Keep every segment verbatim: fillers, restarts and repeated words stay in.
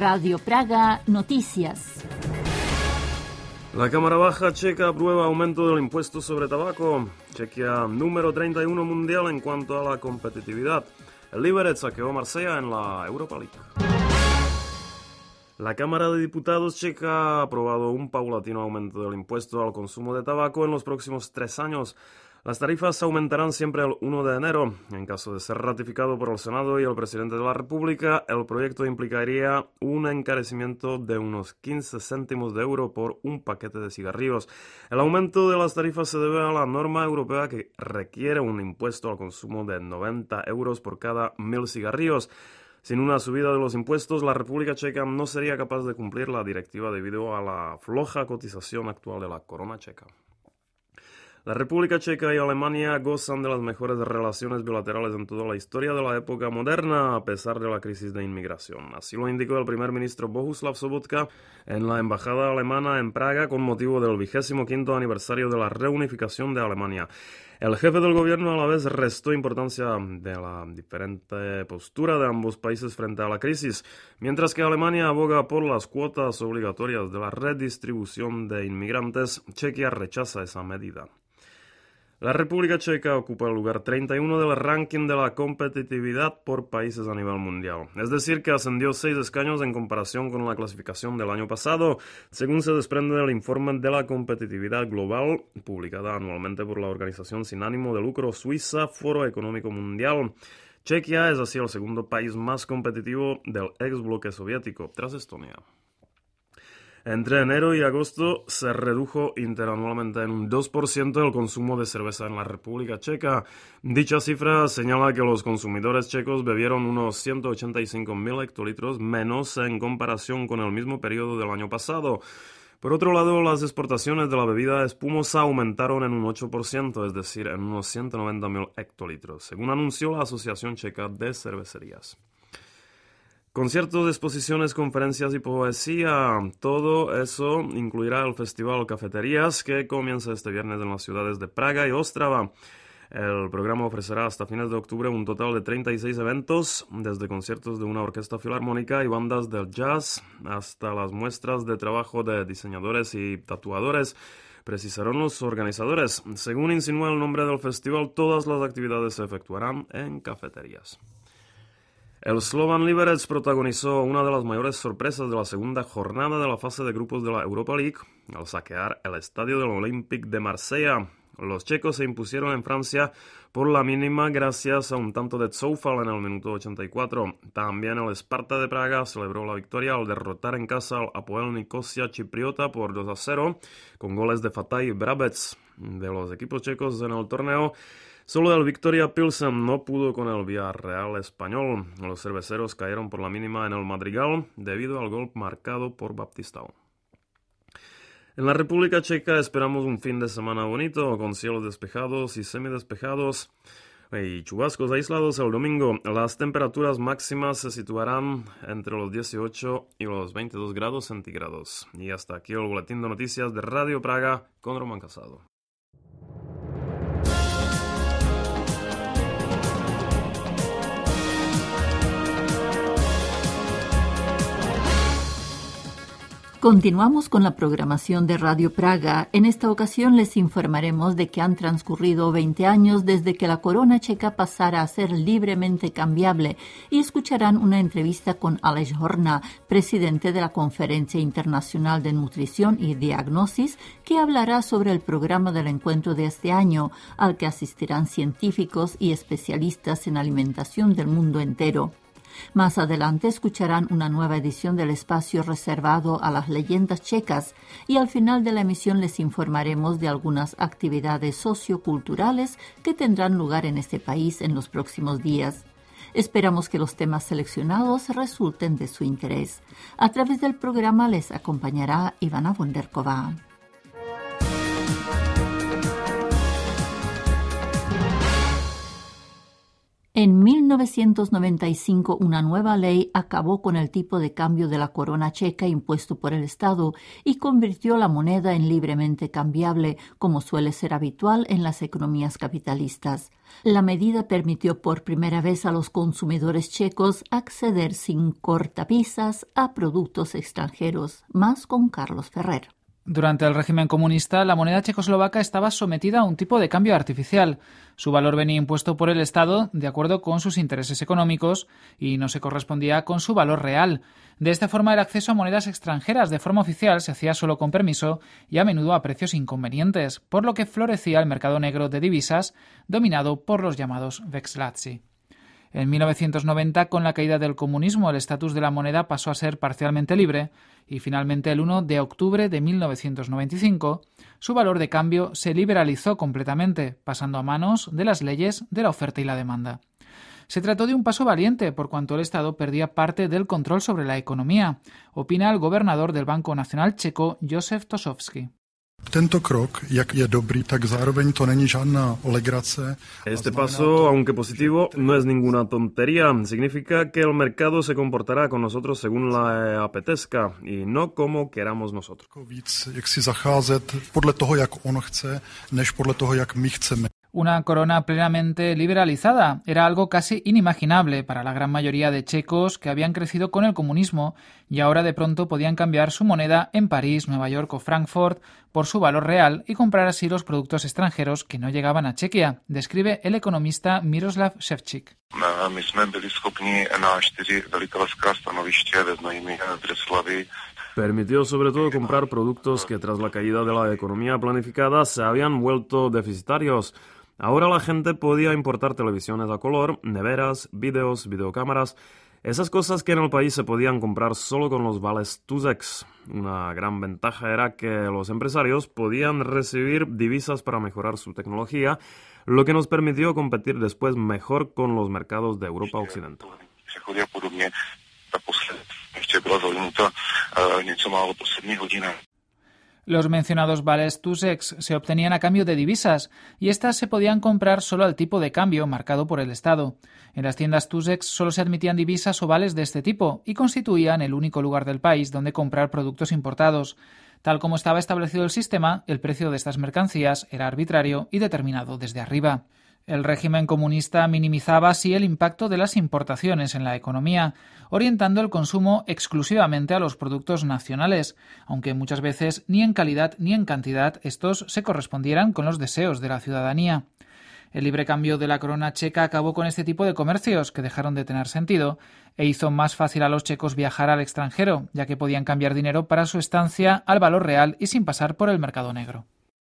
Radio Praga Noticias. La Cámara Baja checa aprueba aumento del impuesto sobre tabaco. Chequia número treinta y uno mundial en cuanto a la competitividad. El Liberec saqueó Marsella en la Europa League. La Cámara de Diputados checa ha aprobado un paulatino aumento del impuesto al consumo de tabaco en los próximos tres años. Las tarifas aumentarán siempre el primero de enero. En caso de ser ratificado por el Senado y el presidente de la República, el proyecto implicaría un encarecimiento de unos quince céntimos de euro por un paquete de cigarrillos. El aumento de las tarifas se debe a la norma europea que requiere un impuesto al consumo de noventa euros por cada mil cigarrillos. Sin una subida de los impuestos, la República Checa no sería capaz de cumplir la directiva debido a la floja cotización actual de la corona checa. La República Checa y Alemania gozan de las mejores relaciones bilaterales en toda la historia de la época moderna, a pesar de la crisis de inmigración. Así lo indicó el primer ministro Bohuslav Sobotka en la embajada alemana en Praga con motivo del vigésimo quinto aniversario de la reunificación de Alemania. El jefe del gobierno a la vez restó importancia de la diferente postura de ambos países frente a la crisis, mientras que Alemania aboga por las cuotas obligatorias de la redistribución de inmigrantes. Chequia rechaza esa medida. La República Checa ocupa el lugar treinta y uno del ranking de la competitividad por países a nivel mundial. Es decir, que ascendió seis escaños en comparación con la clasificación del año pasado, según se desprende del informe de la competitividad global, publicada anualmente por la organización sin ánimo de lucro suiza Foro Económico Mundial. Chequia es así el segundo país más competitivo del ex bloque soviético, tras Estonia. Entre enero y agosto se redujo interanualmente en un dos por ciento el consumo de cerveza en la República Checa. Dicha cifra señala que los consumidores checos bebieron unos ciento ochenta y cinco mil hectolitros menos en comparación con el mismo periodo del año pasado. Por otro lado, las exportaciones de la bebida espumosa aumentaron en un ocho por ciento, es decir, en unos ciento noventa mil hectolitros, según anunció la Asociación Checa de Cervecerías. Conciertos, exposiciones, conferencias y poesía, todo eso incluirá el Festival Cafeterías que comienza este viernes en las ciudades de Praga y Ostrava. El programa ofrecerá hasta fines de octubre un total de treinta y seis eventos, desde conciertos de una orquesta filarmónica y bandas del jazz hasta las muestras de trabajo de diseñadores y tatuadores, precisaron los organizadores. Según insinúa el nombre del festival, todas las actividades se efectuarán en cafeterías. El Slovan Liberec protagonizó una de las mayores sorpresas de la segunda jornada de la fase de grupos de la Europa League al saquear el estadio del Olympique de Marsella. Los checos se impusieron en Francia por la mínima gracias a un tanto de Zoufal en el minuto ochenta y cuatro. También el Sparta de Praga celebró la victoria al derrotar en casa al Apoel Nicosia chipriota por dos a cero con goles de Fatah y Brabec. De los equipos checos en el torneo, solo el Victoria Pilsen no pudo con el Villarreal español. Los cerveceros cayeron por la mínima en el Madrigal debido al gol marcado por Baptistao. En la República Checa esperamos un fin de semana bonito, con cielos despejados y semidespejados y chubascos aislados el domingo. Las temperaturas máximas se situarán entre los dieciocho y los veintidós grados centígrados. Y hasta aquí el boletín de noticias de Radio Praga con Román Casado. Continuamos con la programación de Radio Praga. En esta ocasión les informaremos de que han transcurrido veinte años desde que la corona checa pasara a ser libremente cambiable y escucharán una entrevista con Aleš Horna, presidente de la Conferencia Internacional de Nutrición y Diagnosis, que hablará sobre el programa del encuentro de este año, al que asistirán científicos y especialistas en alimentación del mundo entero. Más adelante escucharán una nueva edición del espacio reservado a las leyendas checas y al final de la emisión les informaremos de algunas actividades socioculturales que tendrán lugar en este país en los próximos días. Esperamos que los temas seleccionados resulten de su interés. A través del programa les acompañará Ivana Bonderková. En mil novecientos noventa y cinco, una nueva ley acabó con el tipo de cambio de la corona checa impuesto por el Estado y convirtió la moneda en libremente cambiable, como suele ser habitual en las economías capitalistas. La medida permitió por primera vez a los consumidores checos acceder sin cortapisas a productos extranjeros. Más con Carlos Ferrer. Durante el régimen comunista, la moneda checoslovaca estaba sometida a un tipo de cambio artificial. Su valor venía impuesto por el Estado de acuerdo con sus intereses económicos y no se correspondía con su valor real. De esta forma, el acceso a monedas extranjeras de forma oficial se hacía solo con permiso y a menudo a precios inconvenientes, por lo que florecía el mercado negro de divisas, dominado por los llamados vexlaci. En mil novecientos noventa, con la caída del comunismo, el estatus de la moneda pasó a ser parcialmente libre y finalmente el uno de octubre de mil novecientos noventa y cinco, su valor de cambio se liberalizó completamente, pasando a manos de las leyes de la oferta y la demanda. Se trató de un paso valiente por cuanto el Estado perdía parte del control sobre la economía, opina el gobernador del Banco Nacional checo, Josef Tošovský. Este paso, aunque positivo, no es ninguna tontería. Significa que el mercado se comportará con nosotros según le apetezca y no como queramos nosotros. Una corona plenamente liberalizada era algo casi inimaginable para la gran mayoría de checos que habían crecido con el comunismo y ahora de pronto podían cambiar su moneda en París, Nueva York o Frankfurt por su valor real y comprar así los productos extranjeros que no llegaban a Chequia, describe el economista Miroslav Ševčík. Permitió sobre todo comprar productos que tras la caída de la economía planificada se habían vuelto deficitarios. Ahora la gente podía importar televisiones a color, neveras, vídeos, videocámaras, esas cosas que en el país se podían comprar solo con los vales Tužex. Una gran ventaja era que los empresarios podían recibir divisas para mejorar su tecnología, lo que nos permitió competir después mejor con los mercados de Europa Occidental. Los mencionados vales Tužex se obtenían a cambio de divisas y estas se podían comprar solo al tipo de cambio marcado por el Estado. En las tiendas Tužex solo se admitían divisas o vales de este tipo y constituían el único lugar del país donde comprar productos importados. Tal como estaba establecido el sistema, el precio de estas mercancías era arbitrario y determinado desde arriba. El régimen comunista minimizaba así el impacto de las importaciones en la economía, orientando el consumo exclusivamente a los productos nacionales, aunque muchas veces ni en calidad ni en cantidad estos se correspondieran con los deseos de la ciudadanía. El libre cambio de la corona checa acabó con este tipo de comercios que dejaron de tener sentido e hizo más fácil a los checos viajar al extranjero, ya que podían cambiar dinero para su estancia al valor real y sin pasar por el mercado negro.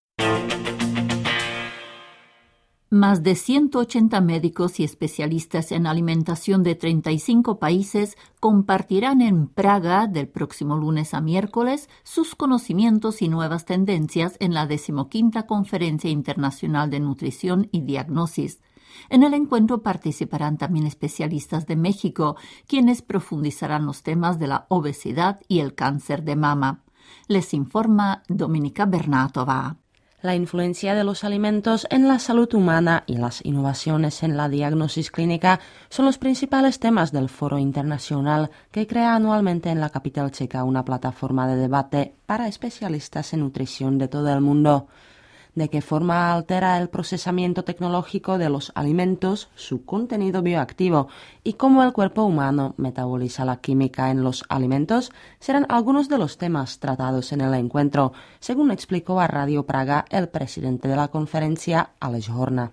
Más de ciento ochenta médicos y especialistas en alimentación de treinta y cinco países compartirán en Praga del próximo lunes a miércoles sus conocimientos y nuevas tendencias en la decimoquinta Conferencia Internacional de Nutrición y Diagnosis. En el encuentro participarán también especialistas de México, quienes profundizarán los temas de la obesidad y el cáncer de mama. Les informa Dominika Bernátova. La influencia de los alimentos en la salud humana y las innovaciones en la diagnosis clínica son los principales temas del Foro Internacional que crea anualmente en la capital checa una plataforma de debate para especialistas en nutrición de todo el mundo. De qué forma altera el procesamiento tecnológico de los alimentos su contenido bioactivo y cómo el cuerpo humano metaboliza la química en los alimentos serán algunos de los temas tratados en el encuentro, según explicó a Radio Praga el presidente de la conferencia, Aleš Horna.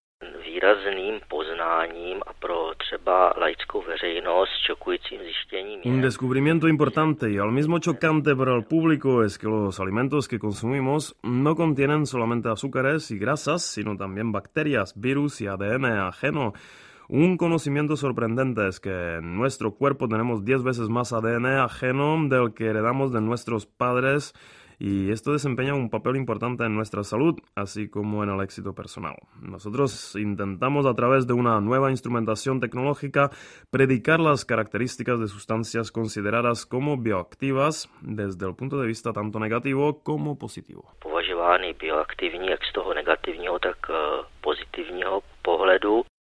Un descubrimiento importante y al mismo chocante para el público es que los alimentos que consumimos no contienen solamente azúcares y grasas, sino también bacterias, virus y A D N ajeno. Un conocimiento sorprendente es que en nuestro cuerpo tenemos diez veces más A D N ajeno del que heredamos de nuestros padres, y esto desempeña un papel importante en nuestra salud, así como en el éxito personal. Nosotros intentamos a través de una nueva instrumentación tecnológica predicar las características de sustancias consideradas como bioactivas desde el punto de vista tanto negativo como positivo. Považovány bioaktivní jak z toho negativního, tak pozitivního pohledu.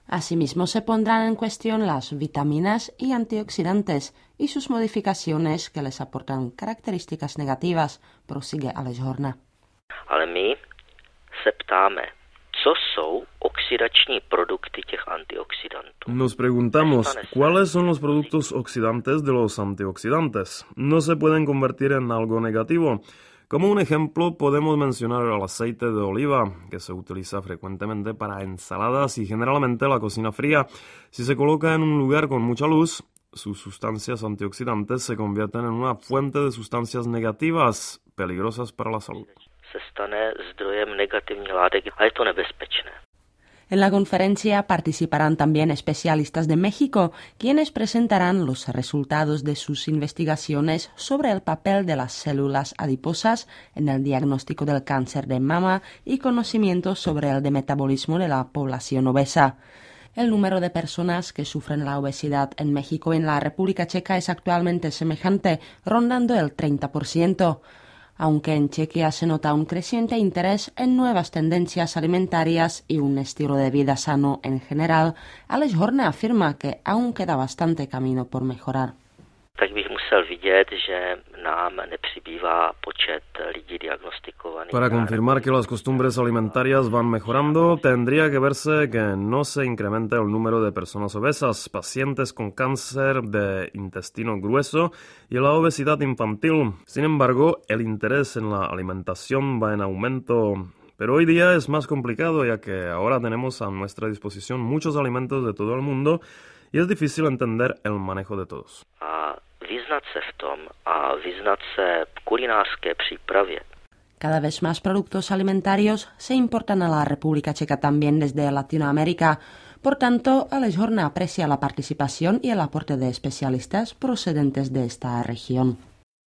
Asimismo, se pondrán en cuestión las vitaminas y antioxidantes y sus modificaciones que les aportan características negativas, prosigue Aleš Horna. Ale my se ptáme, co jsou oxidační produkty těch antioxidantů. Nos preguntamos, ¿cuáles son los productos oxidantes de los antioxidantes? No se pueden convertir en algo negativo. Como un ejemplo, podemos mencionar el aceite de oliva, que se utiliza frecuentemente para ensaladas y generalmente la cocina fría. Si se coloca en un lugar con mucha luz, sus sustancias antioxidantes se convierten en una fuente de sustancias negativas, peligrosas para la salud. Se stane zdrojem negativních látek a je to nebezpečné. En la conferencia participarán también especialistas de México, quienes presentarán los resultados de sus investigaciones sobre el papel de las células adiposas en el diagnóstico del cáncer de mama y conocimientos sobre el de metabolismo de la población obesa. El número de personas que sufren la obesidad en México y en la República Checa es actualmente semejante, rondando el treinta por ciento. Aunque en Chequia se nota un creciente interés en nuevas tendencias alimentarias y un estilo de vida sano en general, Aleš Horna afirma que aún queda bastante camino por mejorar. Tak bych musel vidět, že nám nepřibývá počet lidí diagnostikovaných. Para confirmar que las costumbres alimentarias van mejorando, tendría que verse que no se incremente el número de personas obesas, pacientes con cáncer de intestino grueso y la obesidad infantil. Sin embargo, el interés en la alimentación va en aumento. Pero hoy día es más complicado, ya que ahora tenemos a nuestra disposición muchos alimentos de todo el mundo y es difícil entender el manejo de todos. A vyznat se v tom a vyznat se v kulinářské přípravě. Cada vez más productos alimentarios se importan a la República Checa también desde Latinoamérica. Por tanto, Aleš Horna aprecia la participación y el aporte de especialistas procedentes de esta región.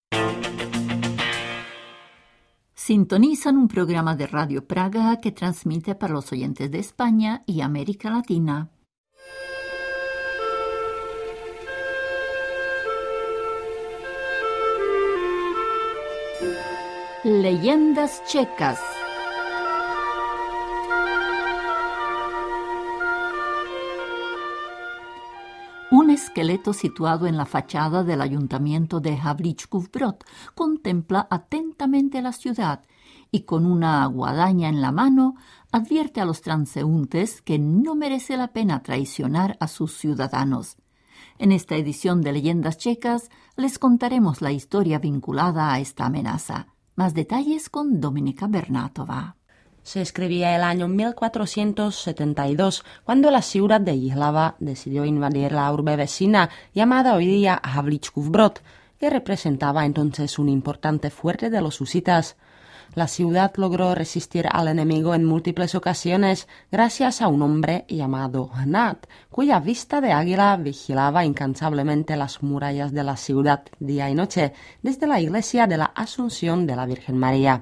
Sintonizan un programa de Radio Praga que transmite para los oyentes de España y América Latina. Leyendas checas. Un esqueleto situado en la fachada del ayuntamiento de Havlíčkův Brod contempla atentamente la ciudad y con una guadaña en la mano advierte a los transeúntes que no merece la pena traicionar a sus ciudadanos. En esta edición de Leyendas Checas les contaremos la historia vinculada a esta amenaza. Más detalles con Dominika Bernátova. Se escribía el año mil cuatrocientos setenta y dos, cuando la ciudad de Jihlava decidió invadir la urbe vecina, llamada hoy día Havlíčkův Brod, que representaba entonces un importante fuerte de los husitas. La ciudad logró resistir al enemigo en múltiples ocasiones gracias a un hombre llamado Hnad, cuya vista de águila vigilaba incansablemente las murallas de la ciudad día y noche desde la iglesia de la Asunción de la Virgen María.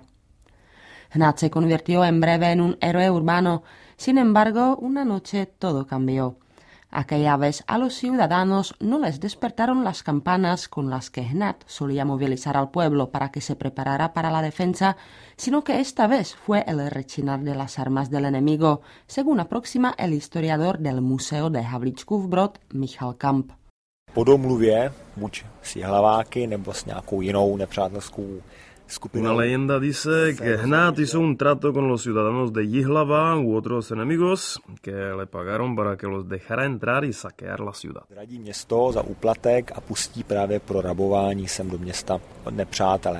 Hnad se convirtió en breve en un héroe urbano. Sin embargo, una noche todo cambió. Aquella vez a los ciudadanos no les despertaron las campanas con las que Hnad solía movilizar al pueblo para que se preparara para la defensa, sino que esta vez fue el rechinar de las armas del enemigo, según aproxima el historiador del Museo de Havlíčkův Brod Michal Kamp. Po domluvě, buď s Jihlaváky nebo s nějakou jinou nepřátelskou Una leyenda dice que Hnad hizo un trato con los ciudadanos de Jihlava u otros enemigos que le pagaron para que los dejara entrar y saquear la ciudad. Radí město za úplatek a pustí právě pro rabování sem do města od nepřátele.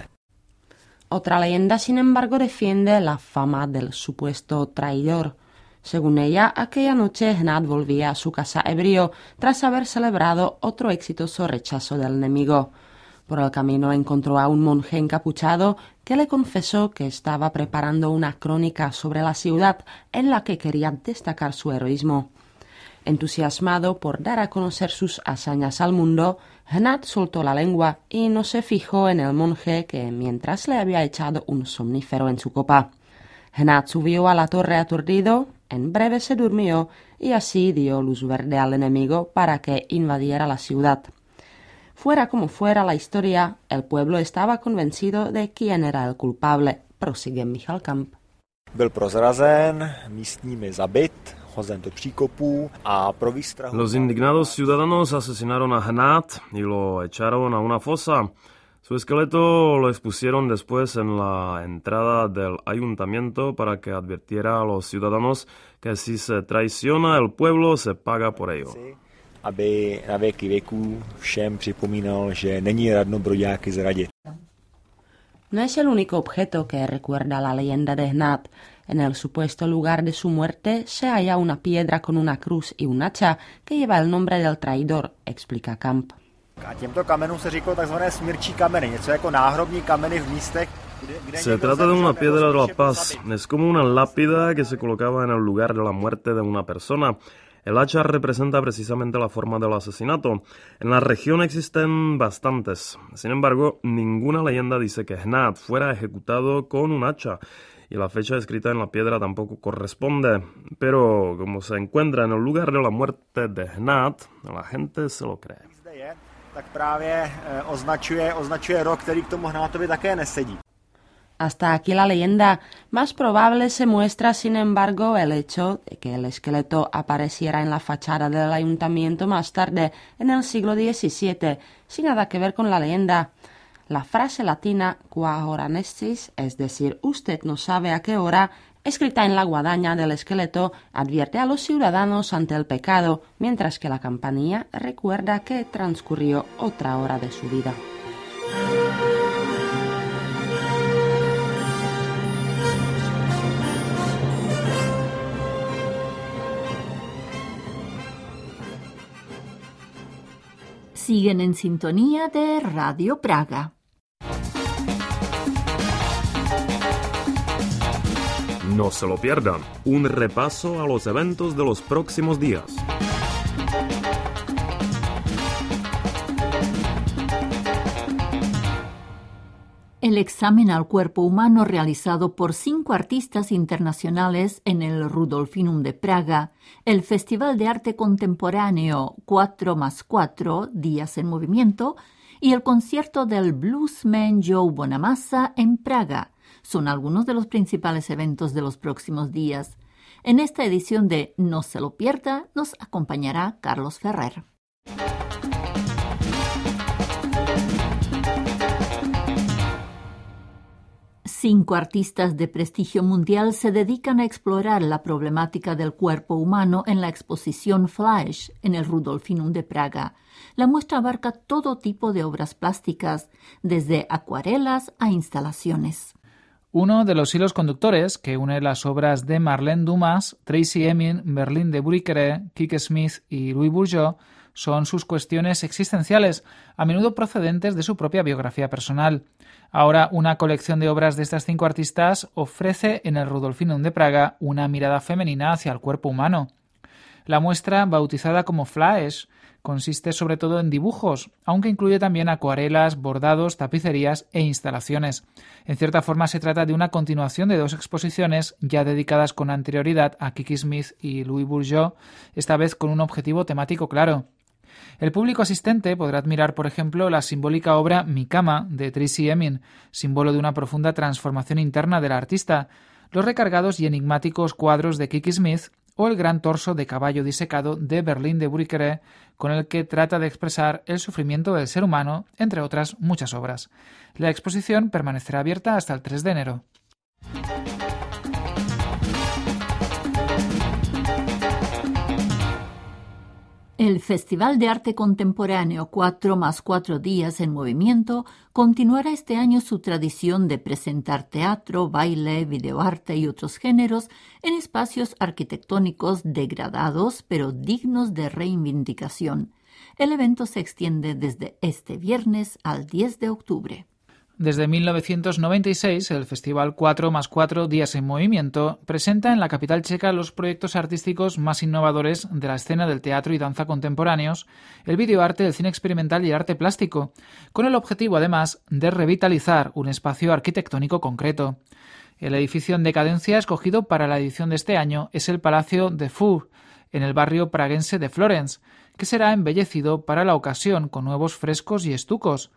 Otra leyenda, sin embargo, defiende la fama del supuesto traidor. Según ella, aquella noche Hnad volvía a su casa ebrio tras haber celebrado otro exitoso rechazo del enemigo. Por el camino encontró a un monje encapuchado que le confesó que estaba preparando una crónica sobre la ciudad en la que quería destacar su heroísmo. Entusiasmado por dar a conocer sus hazañas al mundo, Hnad soltó la lengua y no se fijó en el monje que mientras le había echado un somnífero en su copa. Hnad subió a la torre aturdido, en breve se durmió y así dio luz verde al enemigo para que invadiera la ciudad. Fuera como fuera la historia, el pueblo estaba convencido de quién era el culpable, prosigue Michal Kamp. Byl prozrazen, místními zabit, hozen do příkopů a pro výstrahu... Los indignados ciudadanos asesinaron a Hnát y lo echaron a una fosa. Su esqueleto lo expusieron después en la entrada del ayuntamiento para que advirtiera a los ciudadanos que si se traiciona el pueblo se paga por ello. Aby na věky věků všem připomínal, že není radno broďáky zradit. No es el único objeto que recuerda la leyenda de Hnát. En el supuesto lugar de su muerte se halla una piedra con una cruz y un hacha que lleva el nombre del traidor, explica Camp. A těmto kamenům se říkalo takzvané smírčí kameny, něco jako náhrobní kameny v místech. Se trata de una piedra de la paz. Es como una lápida que se colocaba en el lugar de la muerte de una persona. El hacha representa precisamente la forma del asesinato. En la región existen bastantes. Sin embargo, ninguna leyenda dice que Hnát fuera ejecutado con un hacha. Y la fecha escrita en la piedra tampoco corresponde. Pero como se encuentra en el lugar de la muerte de Hnát, la gente se lo cree. Tak právě označuje, označuje rok, který k tomu Hnátovi také nesedí. Hasta aquí la leyenda. Más probable se muestra, sin embargo, el hecho de que el esqueleto apareciera en la fachada del ayuntamiento más tarde, en el siglo diecisiete, sin nada que ver con la leyenda. La frase latina qua hora nescis, es decir, usted no sabe a qué hora, escrita en la guadaña del esqueleto, advierte a los ciudadanos ante el pecado, mientras que la campanilla recuerda que transcurrió otra hora de su vida. Siguen en sintonía de Radio Praga. No se lo pierdan, un repaso a los eventos de los próximos días. El examen al cuerpo humano realizado por cinco artistas internacionales en el Rudolfinum de Praga, el Festival de Arte Contemporáneo cuatro más cuatro Días en Movimiento y el concierto del bluesman Joe Bonamassa en Praga son algunos de los principales eventos de los próximos días. En esta edición de No se lo pierda nos acompañará Carlos Ferrer. Cinco artistas de prestigio mundial se dedican a explorar la problemática del cuerpo humano en la exposición Fleisch en el Rudolfinum de Praga. La muestra abarca todo tipo de obras plásticas, desde acuarelas a instalaciones. Uno de los hilos conductores que une las obras de Marlene Dumas, Tracey Emin, Berlín de Buríquere, Kike Smith y Louis Bourgeois son sus cuestiones existenciales, a menudo procedentes de su propia biografía personal. Ahora, una colección de obras de estas cinco artistas ofrece en el Rudolfinum de Praga una mirada femenina hacia el cuerpo humano. La muestra, bautizada como Fleisch, consiste sobre todo en dibujos, aunque incluye también acuarelas, bordados, tapicerías e instalaciones. En cierta forma se trata de una continuación de dos exposiciones ya dedicadas con anterioridad a Kike Smith y Louis Bourgeois, esta vez con un objetivo temático claro. El público asistente podrá admirar, por ejemplo, la simbólica obra Mi cama de Tracey Emin, símbolo de una profunda transformación interna del artista, los recargados y enigmáticos cuadros de Kike Smith o el gran torso de caballo disecado de Berlín de Buríquere, con el que trata de expresar el sufrimiento del ser humano, entre otras muchas obras. La exposición permanecerá abierta hasta el tres de enero. El Festival de Arte Contemporáneo cuatro más cuatro Días en Movimiento continuará este año su tradición de presentar teatro, baile, videoarte y otros géneros en espacios arquitectónicos degradados pero dignos de reivindicación. El evento se extiende desde este viernes al diez de octubre. Desde mil novecientos noventa y seis, el Festival cuatro más cuatro Días en Movimiento presenta en la capital checa los proyectos artísticos más innovadores de la escena del teatro y danza contemporáneos, el videoarte, el cine experimental y el arte plástico, con el objetivo, además, de revitalizar un espacio arquitectónico concreto. El edificio en decadencia escogido para la edición de este año es el Palacio de Four, en el barrio praguense de Florence, que será embellecido para la ocasión con nuevos frescos y estucos.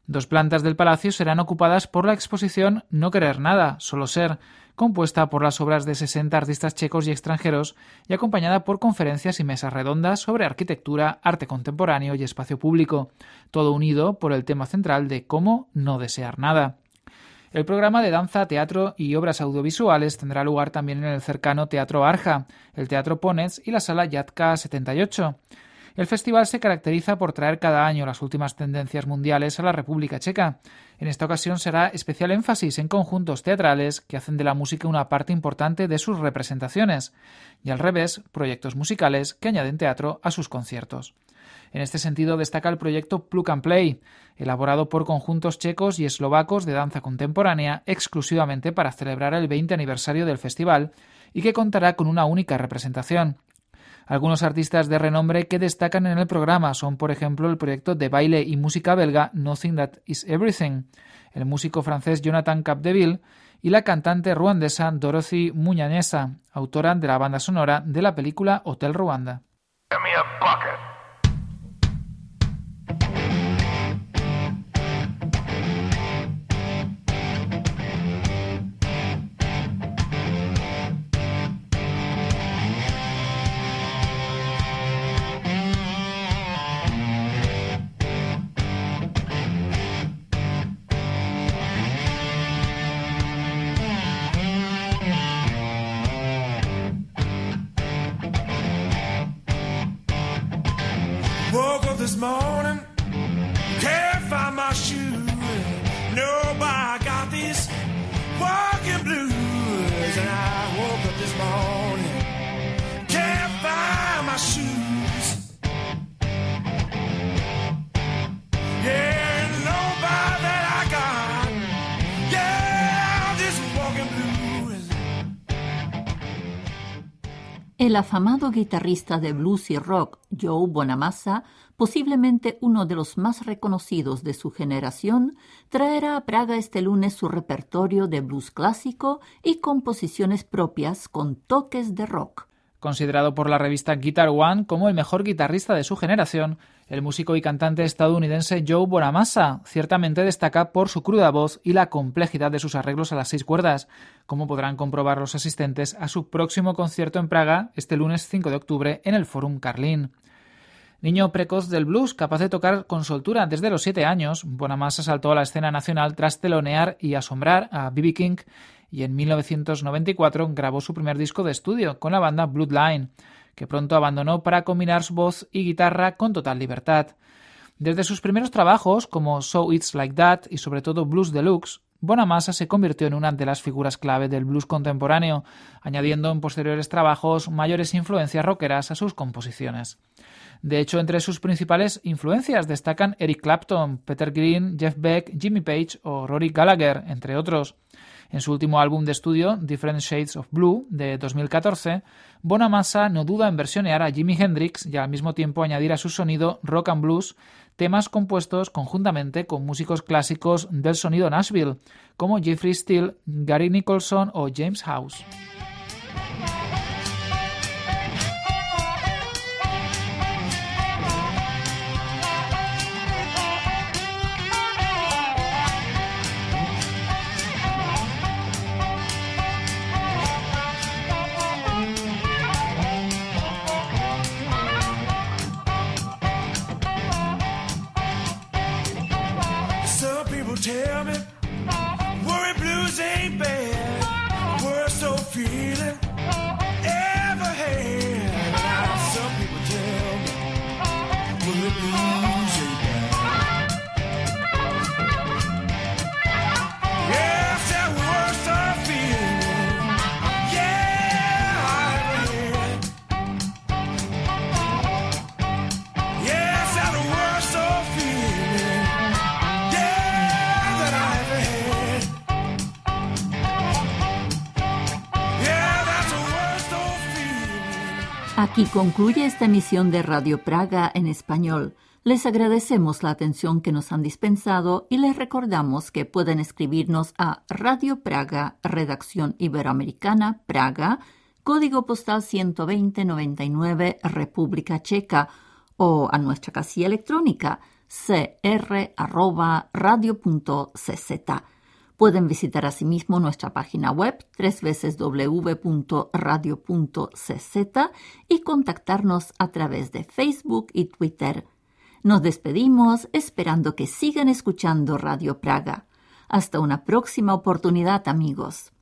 Dos plantas del palacio serán ocupadas por la exposición No querer nada, solo ser, compuesta por las obras de sesenta artistas checos y extranjeros y acompañada por conferencias y mesas redondas sobre arquitectura, arte contemporáneo y espacio público, todo unido por el tema central de cómo no desear nada. El programa de danza, teatro y obras audiovisuales tendrá lugar también en el cercano Teatro Arja, el Teatro Ponets y la Sala Jatka setenta y ocho. El festival se caracteriza por traer cada año las últimas tendencias mundiales a la República Checa. En esta ocasión será especial énfasis en conjuntos teatrales que hacen de la música una parte importante de sus representaciones, y al revés, proyectos musicales que añaden teatro a sus conciertos. En este sentido destaca el proyecto Plug and Play, elaborado por conjuntos checos y eslovacos de danza contemporánea exclusivamente para celebrar el veinte aniversario del festival y que contará con una única representación. Algunos artistas de renombre que destacan en el programa son, por ejemplo, el proyecto de baile y música belga Nothing That Is Everything, el músico francés Jonathan Capdeville y la cantante ruandesa Dorothy Munyaneza, autora de la banda sonora de la película Hotel Ruanda. This morning, can't find my shoes. Nobody got these walking blues. And I woke up this morning, can't find my shoes. Yeah, nobody that I got. Yeah, this walking blues. El afamado guitarrista de blues y rock Joe Bonamassa, posiblemente uno de los más reconocidos de su generación, traerá a Praga este lunes su repertorio de blues clásico y composiciones propias con toques de rock. Considerado por la revista Guitar One como el mejor guitarrista de su generación, el músico y cantante estadounidense Joe Bonamassa ciertamente destaca por su cruda voz y la complejidad de sus arreglos a las seis cuerdas, como podrán comprobar los asistentes a su próximo concierto en Praga este lunes cinco de octubre en el Forum Karlin. Niño precoz del blues, capaz de tocar con soltura desde los siete años, Bonamassa saltó a la escena nacional tras telonear y asombrar a B B King y en mil novecientos noventa y cuatro grabó su primer disco de estudio con la banda Bloodline, que pronto abandonó para combinar su voz y guitarra con total libertad. Desde sus primeros trabajos, como So It's Like That y sobre todo Blues Deluxe, Bonamassa se convirtió en una de las figuras clave del blues contemporáneo, añadiendo en posteriores trabajos mayores influencias rockeras a sus composiciones. De hecho, entre sus principales influencias destacan Eric Clapton, Peter Green, Jeff Beck, Jimmy Page o Rory Gallagher, entre otros. En su último álbum de estudio, Different Shades of Blue, de dos mil catorce, Bonamassa no duda en versionear a Jimi Hendrix y al mismo tiempo añadir a su sonido rock and blues temas compuestos conjuntamente con músicos clásicos del sonido Nashville, como Jeffrey Steele, Gary Nicholson o James House. Tell me, worry blues ain't bad. Worst so feeling ever had. Now some people tell me, worry blues ain't bad. Yes, that worst so feeling, yeah, I ever had. Yes, that worst so feeling. Aquí concluye esta emisión de Radio Praga en español. Les agradecemos la atención que nos han dispensado y les recordamos que pueden escribirnos a Radio Praga, Redacción Iberoamericana, Praga, código postal ciento veinte noventa y nueve, República Checa, o a nuestra casilla electrónica c r arroba radio punto c z. Pueden visitar asimismo nuestra página web doble u doble u doble u punto radio punto c z y contactarnos a través de Facebook y Twitter. Nos despedimos esperando que sigan escuchando Radio Praga. Hasta una próxima oportunidad, amigos.